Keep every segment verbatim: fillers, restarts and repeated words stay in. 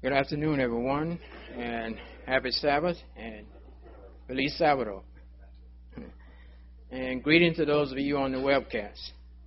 Good afternoon, everyone, and happy Sabbath, and Feliz Sábado. And greetings to those of you on the webcast.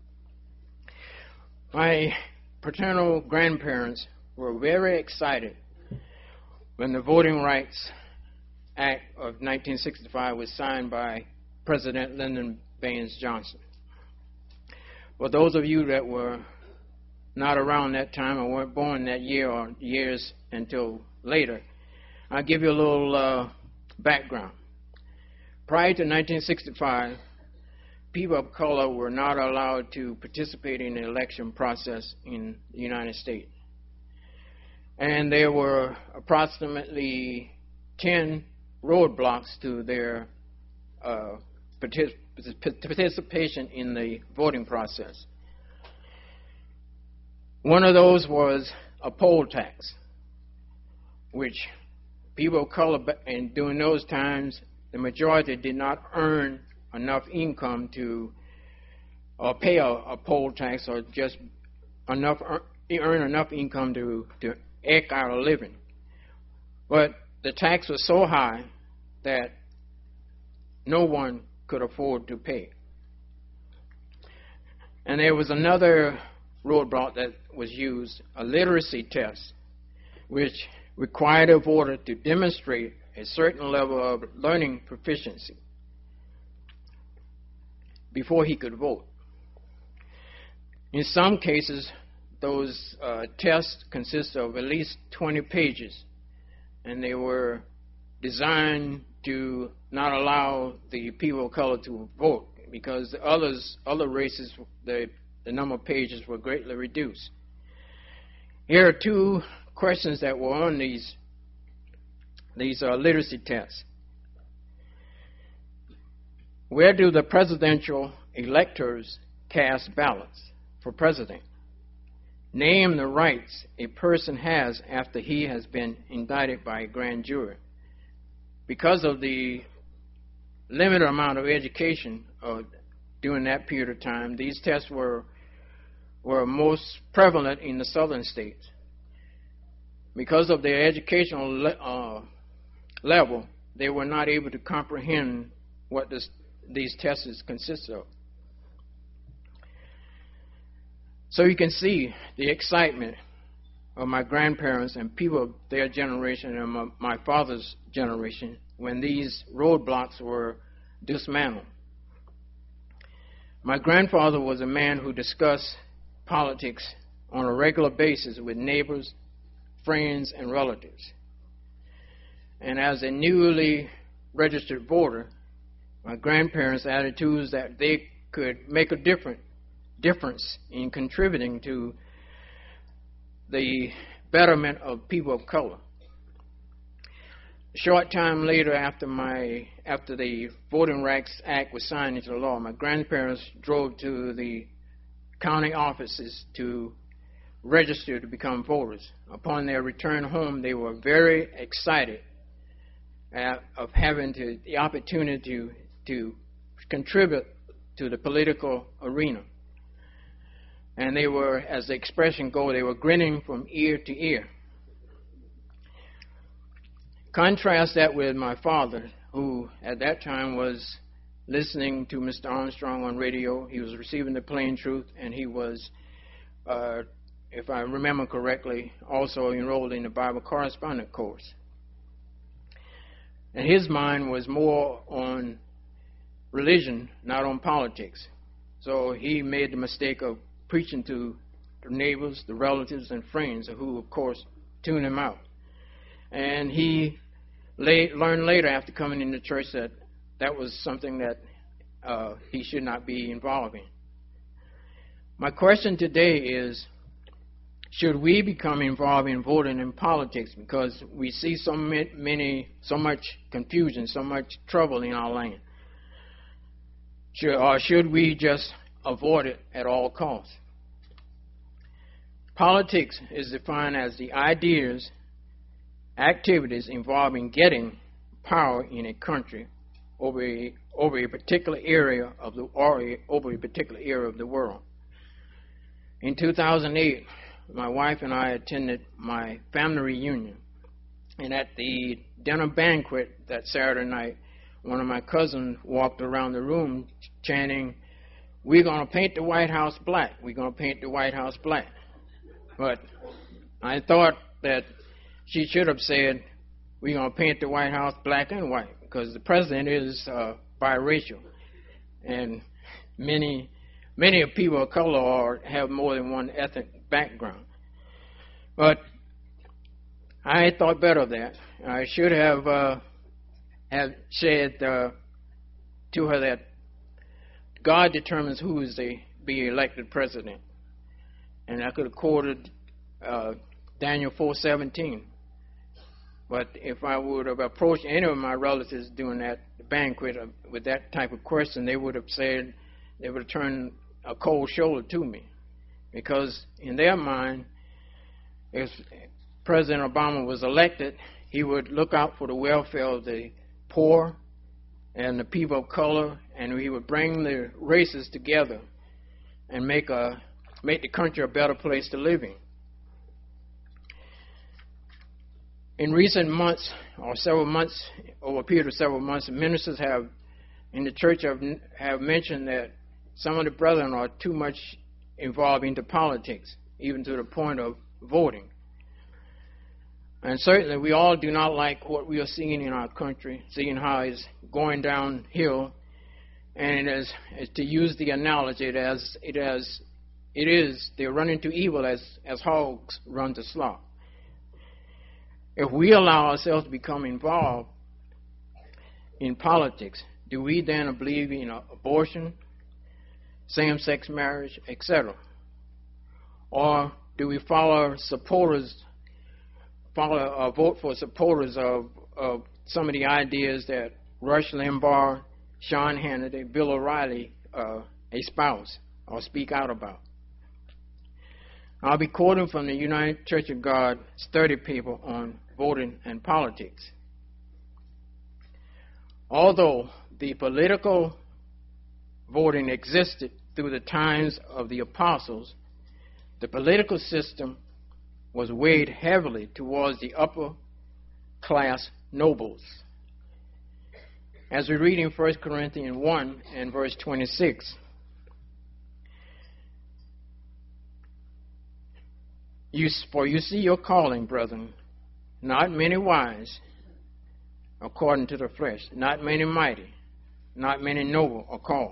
My paternal grandparents were very excited when the Voting Rights Act of nineteen sixty-five was signed by President Lyndon Baines Johnson. For those of you that were not around that time or weren't born that year or years until later, I'll give you a little uh, background. Prior to nineteen sixty-five, people of color were not allowed to participate in the election process in the United States. And there were approximately ten roadblocks to their uh, partic- participation in the voting process. One of those was a poll tax, which people of color, and during those times, the majority did not earn enough income to uh, pay a, a poll tax, or just enough earn enough income to, to eke out a living. But the tax was so high that no one could afford to pay. And there was another roadblock that was used, a literacy test, which required a voter to demonstrate a certain level of learning proficiency before he could vote. In some cases, those uh, tests consist of at least twenty pages, and they were designed to not allow the people of color to vote, because the others, other races, the, the number of pages were greatly reduced. Here are two questions that were on these, these uh, literacy tests. Where do the presidential electors cast ballots for president? Name the rights a person has after he has been indicted by a grand jury. Because of the limited amount of education uh, during that period of time, these tests were were most prevalent in the southern states. Because of their educational le- uh, level, they were not able to comprehend what this, these tests consist of. So you can see the excitement of my grandparents and people of their generation and my, my father's generation when these roadblocks were dismantled. My grandfather was a man who discussed politics on a regular basis with neighbors, friends, and relatives. And as a newly registered voter, my grandparents' attitudes that they could make a different difference in contributing to the betterment of people of color. A short time later, after my after the Voting Rights Act was signed into law, my grandparents drove to the county offices to register to become voters. Upon their return home, they were very excited uh, of having to, the opportunity to, to contribute to the political arena. And they were, as the expression goes, they were grinning from ear to ear. Contrast that with my father, who at that time was listening to Mister Armstrong on radio. He was receiving the plain truth, and he was, uh, if I remember correctly, also enrolled in the Bible correspondent course. And his mind was more on religion, not on politics. So he made the mistake of preaching to the neighbors, the relatives, and friends, who, of course, tuned him out. And he lay, learned later, after coming into church, that that was something that uh, he should not be involved in. My question today is, should we become involved in voting in politics, because we see so many, so much confusion, so much trouble in our land? Should, or should we just avoid it at all costs? Politics is defined as the ideas, activities involving getting power in a country over a, over a particular area of the or a, over a particular area of the world. In two thousand eight, my wife and I attended my family reunion. And at the dinner banquet that Saturday night, one of my cousins walked around the room chanting, "We're going to paint the White House black. We're going to paint the White House black." But I thought that she should have said, "We're going to paint the White House black and white," because the president is uh, biracial. And many, many people of color are, have more than one ethnic background. But I thought better of that. I should have, uh, have said uh, to her that God determines who is to be elected president. And I could have quoted uh, Daniel four seventeen. But if I would have approached any of my relatives during that banquet with that type of question, they would have said, they would have turned a cold shoulder to me. Because in their mind, if President Obama was elected, he would look out for the welfare of the poor and the people of color, and he would bring the races together and make a make the country a better place to live in. In recent months, or several months, over a period of several months, ministers have in the church have, have mentioned that some of the brethren are too much involved into politics, even to the point of voting. And certainly we all do not like what we are seeing in our country, seeing how it's going downhill. And as, as to use the analogy, it as it as it is, they run into evil as, as hogs run to slaughter. If we allow ourselves to become involved in politics, do we then believe in abortion, same-sex marriage, et cetera? Or do we follow supporters, follow or vote for supporters of, of some of the ideas that Rush Limbaugh, Sean Hannity, Bill O'Reilly uh, espouse or speak out about? I'll be quoting from the United Church of God study paper on voting and politics. Although the political voting existed through the times of the apostles, the political system was weighed heavily towards the upper class nobles. As we read in First Corinthians one and verse twenty-six, You, for you see your calling, brethren, not many wise, according to the flesh, not many mighty, not many noble are called.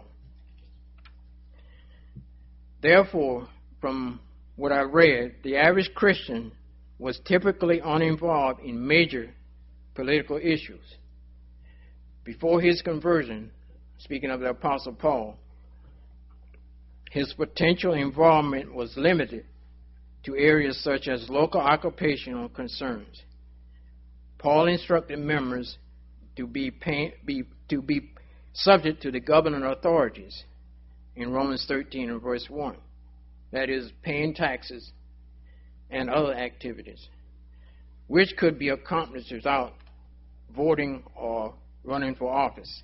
Therefore, from what I read, the average Christian was typically uninvolved in major political issues. Before his conversion, speaking of the Apostle Paul, his potential involvement was limited to areas such as local occupational concerns. Paul instructed members to be, pay, be, to be subject to the governing authorities in Romans thirteen and verse one. That is, paying taxes and other activities, which could be accomplished without voting or running for office.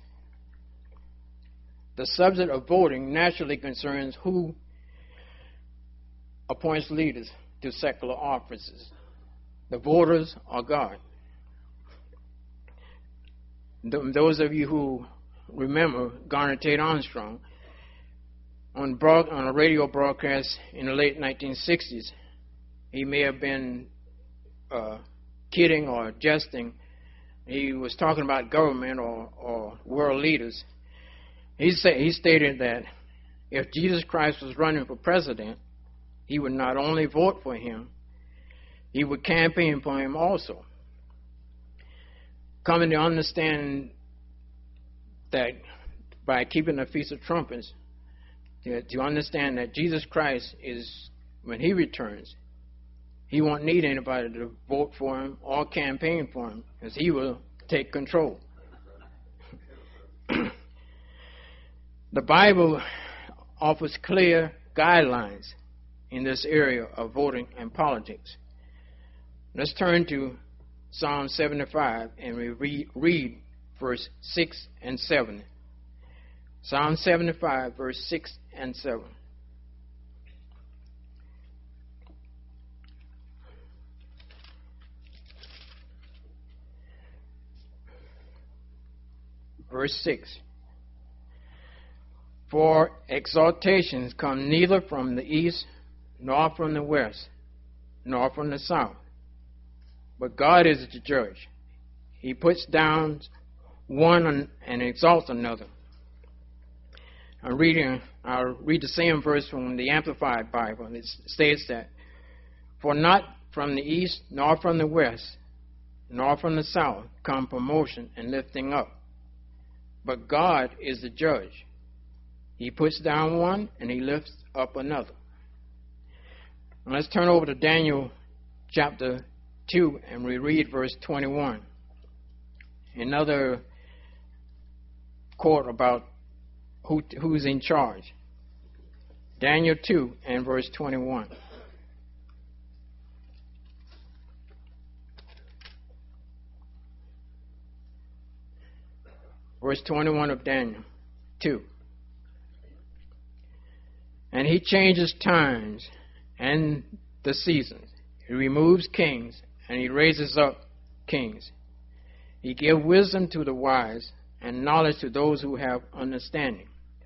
The subject of voting naturally concerns who appoints leaders to secular offices, the voters or God. Those of you who remember Garner Tate Armstrong, on, broad, on a radio broadcast in the late nineteen sixties, he may have been uh, kidding or jesting. He was talking about government or, or world leaders. He, say, he stated that if Jesus Christ was running for president, he would not only vote for him, he would campaign for him also. Coming to understand that by keeping the Feast of Trumpets, to, to understand that Jesus Christ is, when he returns, he won't need anybody to vote for him or campaign for him, because he will take control. The Bible offers clear guidelines in this area of voting and politics. Let's turn to Psalm seventy-five and we read, read verse six and seven. Psalm seventy-five, verse six and seven. verse six. For exaltations come neither from the east, nor from the west, nor from the south. But God is the judge. He puts down one and exalts another. I'm reading, I'll read the same verse from the Amplified Bible. It states that, for not from the east, nor from the west, nor from the south come promotion and lifting up. But God is the judge. He puts down one and he lifts up another. Now let's turn over to Daniel chapter two and we read verse twenty-one. Another quote about who, who's in charge. Daniel two and verse twenty-one. Verse twenty-one of Daniel two. And he changes times and the seasons. He removes kings and he raises up kings. He gives wisdom to the wise and knowledge to those who have understanding.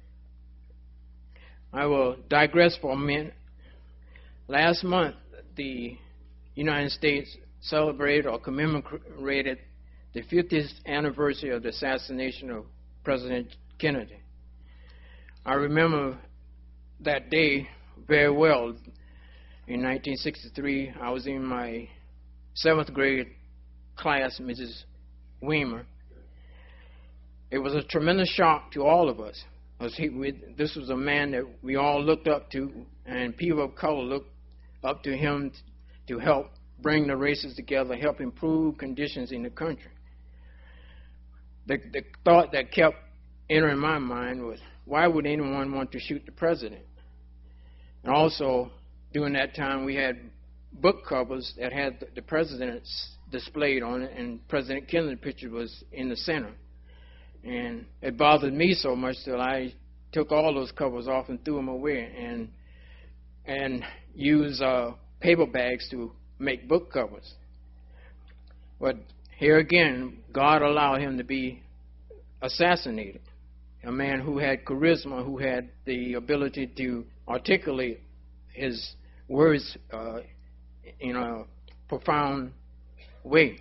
I will digress for a minute. Last month, the United States celebrated or commemorated the fiftieth anniversary of the assassination of President Kennedy. I remember that day very well. In nineteen sixty-three, I was in my seventh grade class, Missus Weimer. It was a tremendous shock to all of us. He, we, this was a man that we all looked up to, and people of color looked up to him to help bring the races together, help improve conditions in the country. The, the thought that kept entering my mind was, why would anyone want to shoot the president? And also, during that time, we had book covers that had the, the president displayed on it, and President Kennedy's picture was in the center. And it bothered me so much that I took all those covers off and threw them away and and used uh, paper bags to make book covers. But here again, God allowed him to be assassinated. A man who had charisma, who had the ability to articulate his words uh, in a profound way.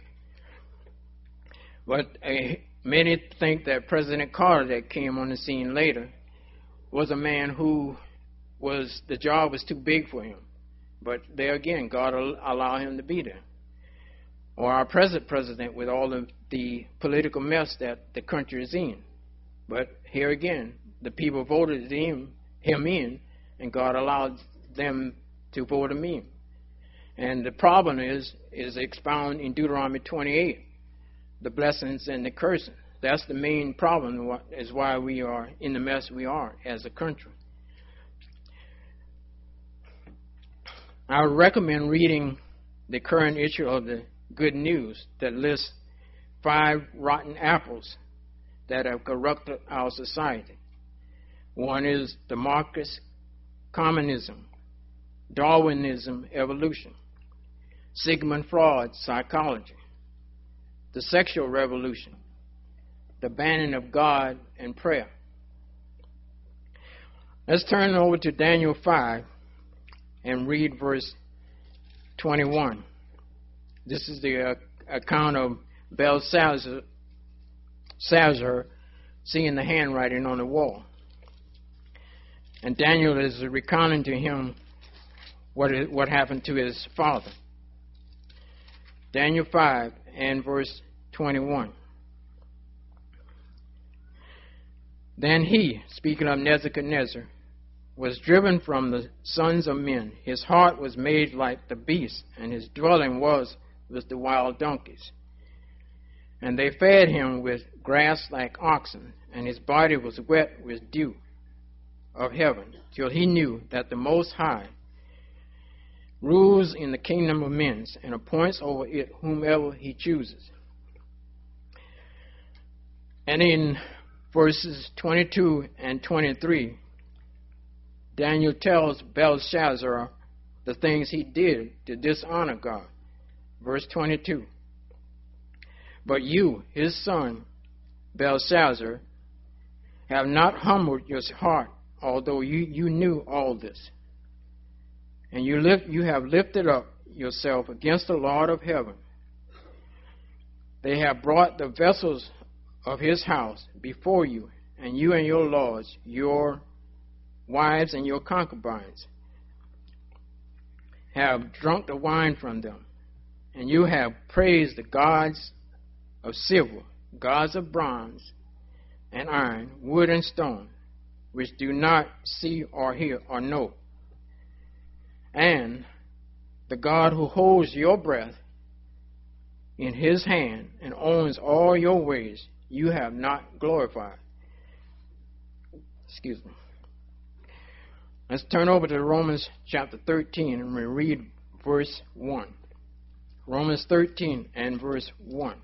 But uh, many think that President Carter, that came on the scene later, was a man who was, the job was too big for him. But there again, God allowed him to be there. Or our present president, with all of the political mess that the country is in. But here again, the people voted him, him in, and God allowed them to vote him in. And the problem is, is expounded in Deuteronomy twenty-eight, the blessings and the cursing. That's the main problem, is why we are in the mess we are as a country. I would recommend reading the current issue of the Good News that lists five rotten apples that have corrupted our society. One is the Marxist communism, Darwinism, evolution, Sigmund Freud, psychology, the sexual revolution, the banning of God and prayer. Let's turn over to Daniel five and read verse twenty-one. This is the uh, account of Belshazzar Belshazzar seeing the handwriting on the wall. And Daniel is recounting to him what is, what happened to his father. Daniel five and verse twenty-one. Then he, speaking of Nebuchadnezzar, was driven from the sons of men. His heart was made like the beast, and his dwelling was with the wild donkeys. And they fed him with grass like oxen, and his body was wet with dew of heaven, till he knew that the Most High rules in the kingdom of men, and appoints over it whomever he chooses. And in verses twenty-two and twenty-three, Daniel tells Belshazzar the things he did to dishonor God. Verse twenty-two. But you, his son, Belshazzar, have not humbled your heart, although you, you knew all this. And you, lift, you have lifted up yourself against the Lord of heaven. They have brought the vessels of his house before you, and you and your lords, your wives and your concubines, have drunk the wine from them. And you have praised the gods of silver, gods of bronze and iron, wood and stone, which do not see or hear or know. And the God who holds your breath in his hand and owns all your ways, you have not glorified. Excuse me. Let's turn over to Romans chapter thirteen and we read verse one. Romans thirteen and verse one.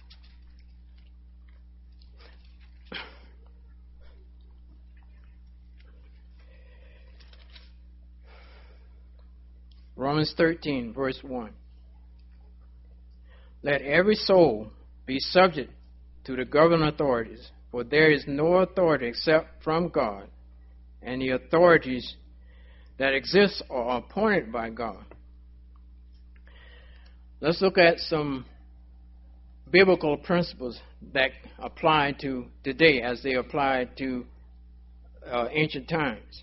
Romans thirteen, verse one. Let every soul be subject to the governing authorities, for there is no authority except from God, and the authorities that exist are appointed by God. Let's look at some biblical principles that apply to today as they apply to uh, ancient times.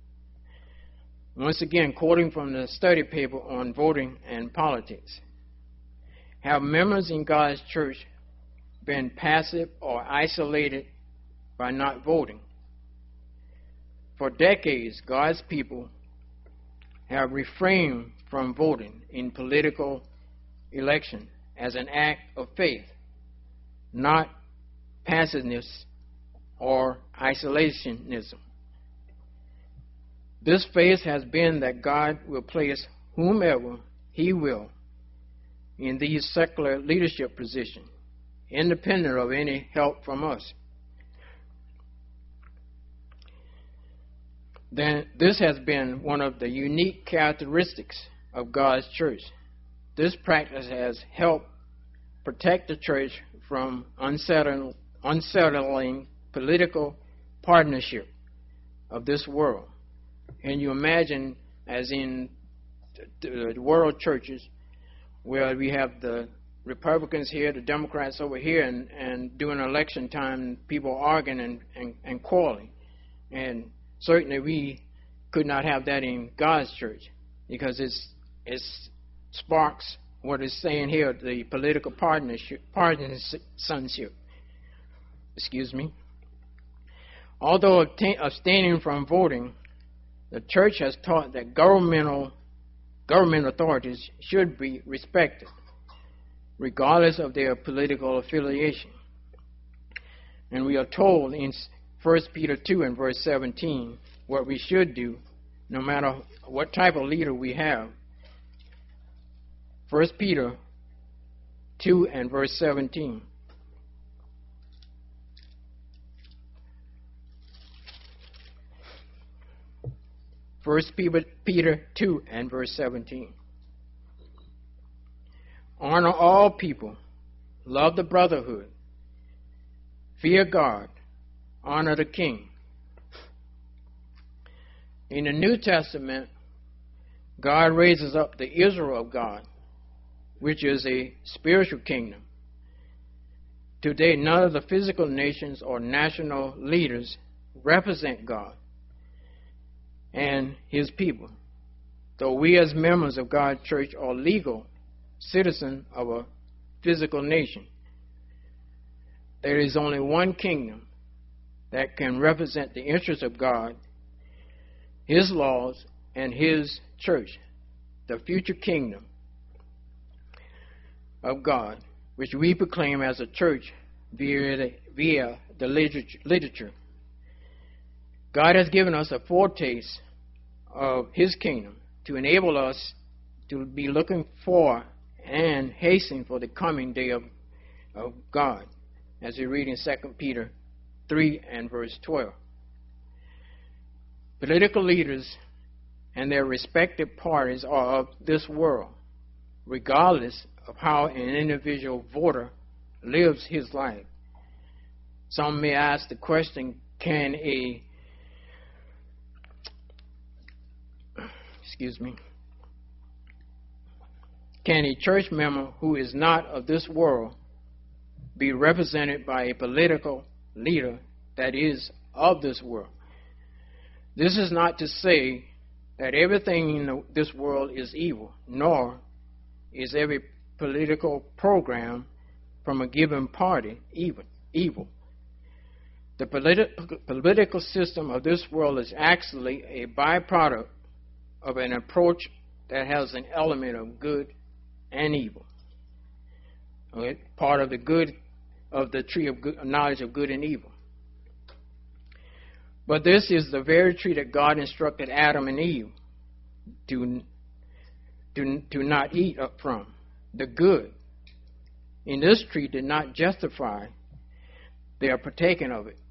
Once again, quoting from the study paper on voting and politics. Have members in God's church been passive or isolated by not voting? For decades, God's people have refrained from voting in political election as an act of faith, not passiveness or isolationism. This faith has been that God will place whomever he will in these secular leadership positions, independent of any help from us. Then this has been one of the unique characteristics of God's church. This practice has helped protect the church from unsettling, unsettling political partnership of this world. And you imagine, as in the world churches, where we have the Republicans here, the Democrats over here, and, and during election time, people arguing and, and, and quarreling. And certainly we could not have that in God's church, because it's, it sparks what is saying here, the political partnership, partisanship. Excuse me. Although abstaining from voting, the church has taught that governmental government authorities should be respected, regardless of their political affiliation. And we are told in First Peter two and verse seventeen what we should do, no matter what type of leader we have. First Peter two and verse seventeen. First Peter two and verse seventeen. Honor all people, love the brotherhood, fear God, honor the king. In the New Testament, God raises up the Israel of God, which is a spiritual kingdom. Today, none of the physical nations or national leaders represent God and his people, though we as members of God's church are legal citizens of a physical nation. There is only one kingdom that can represent the interests of God, his laws, and his church, the future kingdom of God, which we proclaim as a church via the, via the literature. God has given us a foretaste of his kingdom to enable us to be looking for and hastening for the coming day of, of God, as we read in Second Peter three and verse twelve. Political leaders and their respective parties are of this world, regardless of how an individual voter lives his life. Some may ask the question, can a, excuse me, can a church member who is not of this world be represented by a political leader that is of this world? This is not to say that everything in the, this world is evil, nor is every political program from a given party evil. evil. The politi- political system of this world is actually a byproduct of an approach that has an element of good and evil. Okay? Part of the good of the tree of good, knowledge of good and evil. But this is the very tree that God instructed Adam and Eve to, to, to not eat up from. The good in this tree did not justify their partaking of it.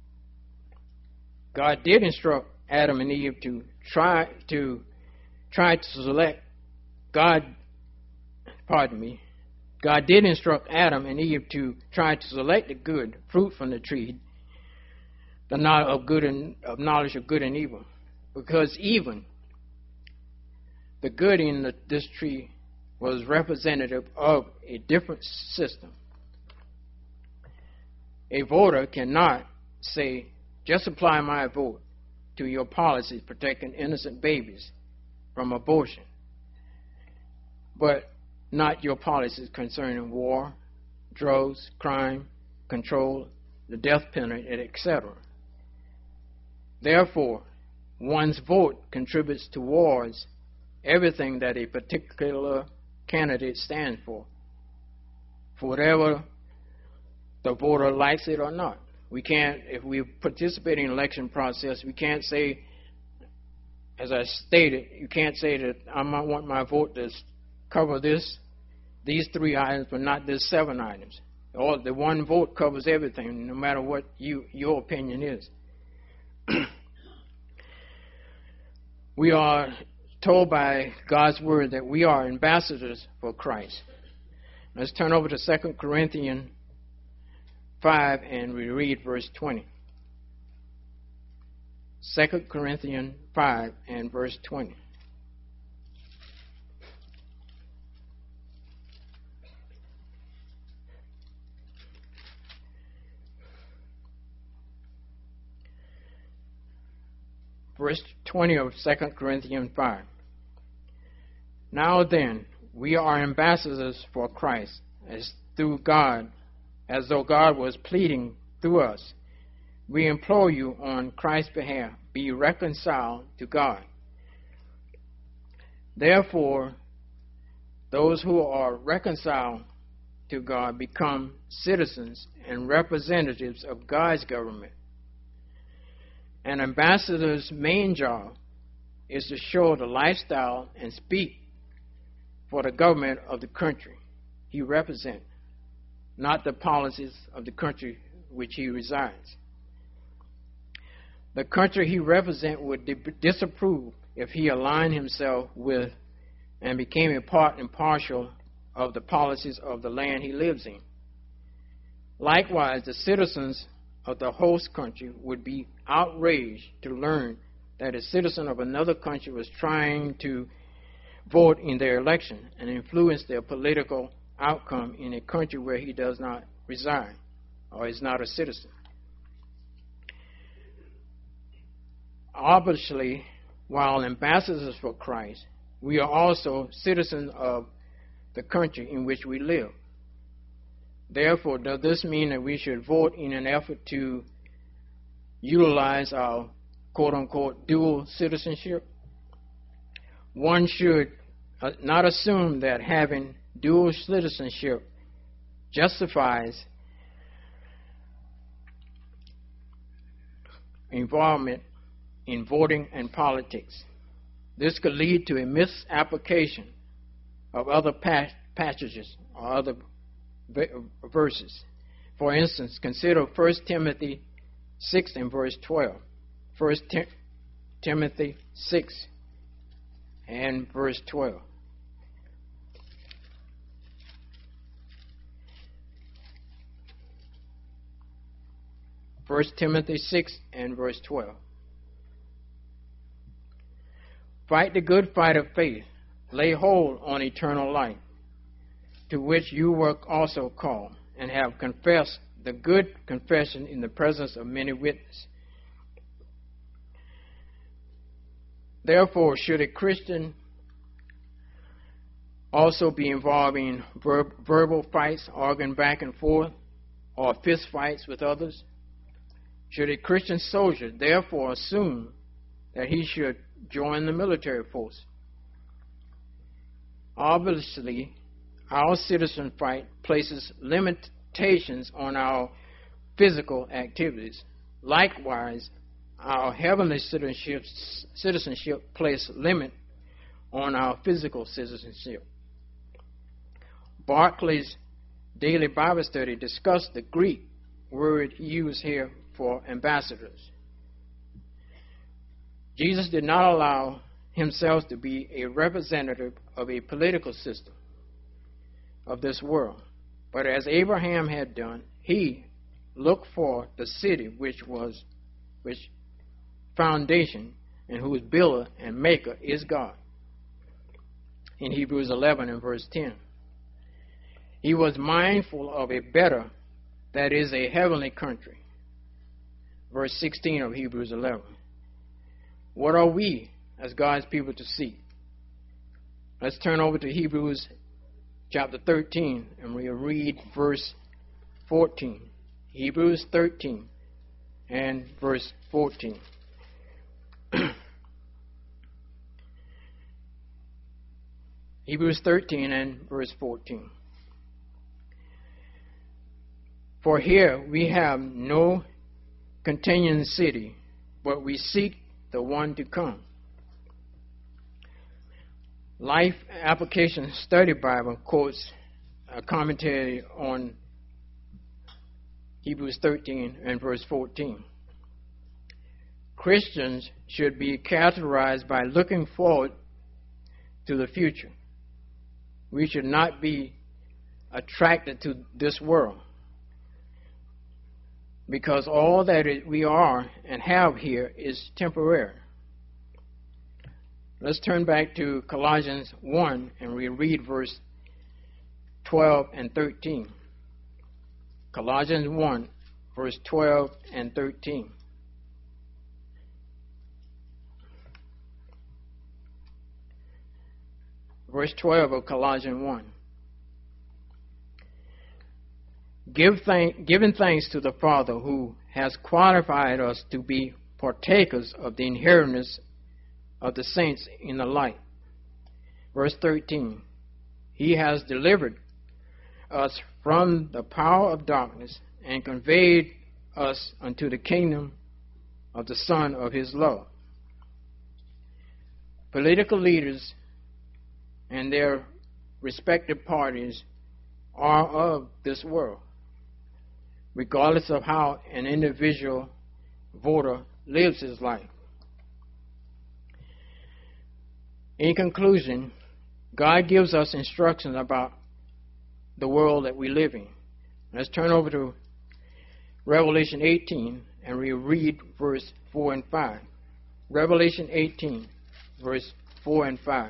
God did instruct Adam and Eve to try to try to select God pardon me. God did instruct Adam and Eve to try to select the good fruit from the tree, the knowledge of good and of knowledge of good and evil, because even the good in the, this tree was representative of a different system. A voter cannot say, just apply my vote to your policies protecting innocent babies from abortion, but not your policies concerning war, drugs, crime, control, the death penalty, et cetera. Therefore, one's vote contributes towards everything that a particular candidate stands for, for whatever the voter likes it or not. We can't, if we participate in the election process, we can't say, as I stated, you can't say that I might want my vote to cover this, these three items, but not this seven items. Or the one vote covers everything, no matter what you your opinion is. We are told by God's word that we are ambassadors for Christ. Let's turn over to Second Corinthians five and we read verse twenty. Second Corinthians five and verse twenty. Verse twenty of Second Corinthians five. Now then, we are ambassadors for Christ, as through God, as though God was pleading through us. We implore you on Christ's behalf, be reconciled to God. Therefore, those who are reconciled to God become citizens and representatives of God's government. An ambassador's main job is to show the lifestyle and speak for the government of the country he represents, not the policies of the country which he resides. The country he represents would disapprove if he aligned himself with and became a part and parcel of the policies of the land he lives in. Likewise, the citizens of the host country would be outraged to learn that a citizen of another country was trying to vote in their election and influence their political outcome in a country where he does not reside or is not a citizen. Obviously, while ambassadors for Christ, we are also citizens of the country in which we live. Therefore, does this mean that we should vote in an effort to utilize our quote-unquote dual citizenship? One should uh, not assume that having dual citizenship justifies involvement in voting and politics. This could lead to a misapplication of other pa- passages or other verses. For instance, consider First Timothy six and verse twelve. First Tim- Timothy six and verse twelve. First Timothy six and verse twelve. Fight the good fight of faith. Lay hold on eternal life, to which you were also called, and have confessed the good confession in the presence of many witnesses. Therefore, should a Christian also be involved in ver- verbal fights, arguing back and forth, or fist fights with others? Should a Christian soldier therefore assume that he should join the military force? Obviously, our citizen fight places limitations on our physical activities. Likewise, our heavenly citizenship, citizenship places limit on our physical citizenship. Barclay's Daily Bible Study discussed the Greek word used here for ambassadors. Jesus did not allow himself to be a representative of a political system of this world, but as Abraham had done, he looked for the city which was which foundation and whose builder and maker is God. In Hebrews eleven and verse ten. He was mindful of a better, that is, a heavenly country. Verse sixteen of Hebrews eleven. What are we as God's people to seek? Let's turn over to Hebrews chapter thirteen and we'll read verse fourteen. Hebrews thirteen and verse fourteen. Hebrews thirteen and verse fourteen. For here we have no continuing city, but we seek the one to come. Life Application Study Bible quotes a commentary on Hebrews thirteen and verse fourteen. Christians should be characterized by looking forward to the future. We should not be attracted to this world, because all that it, we are and have here is temporary. Let's turn back to Colossians one and we read verse twelve and thirteen. Colossians one, verse twelve and thirteen. Verse twelve of Colossians one. Give thank, giving thanks to the Father who has qualified us to be partakers of the inheritance of the saints in the light. Verse thirteen. He has delivered us from the power of darkness and conveyed us unto the kingdom of the Son of his love. Political leaders and their respective parties are of this world, regardless of how an individual voter lives his life. In conclusion, God gives us instructions about the world that we live in. Let's turn over to Revelation eighteen and we read verse four and five. Revelation eighteen, verse four and five.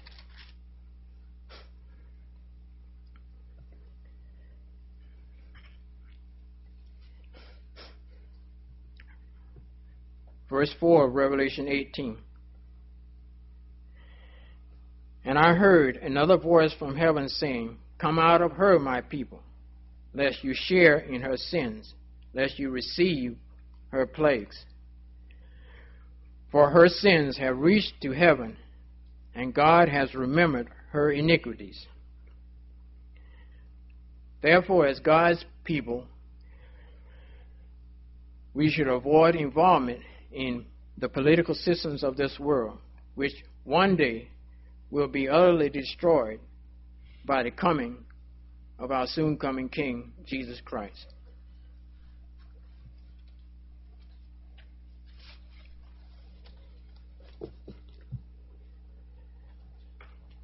Verse four of Revelation eighteen. And I heard another voice from heaven saying, Come out of her, my people, lest you share in her sins, lest you receive her plagues. For her sins have reached to heaven, and God has remembered her iniquities. Therefore, as God's people, we should avoid involvement in the political systems of this world, which one day will be utterly destroyed by the coming of our soon coming King, Jesus Christ.